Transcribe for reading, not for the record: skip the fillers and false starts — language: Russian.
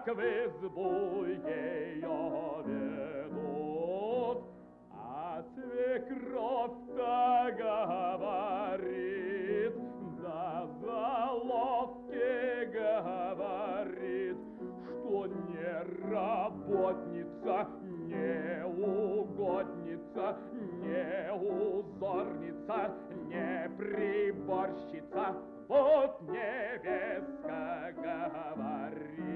как в избу ее ведут, а свекровь-то говорит, да заловки говорит, что не работница, не угодница, не узорница, не приборщица, вот невестка говорит.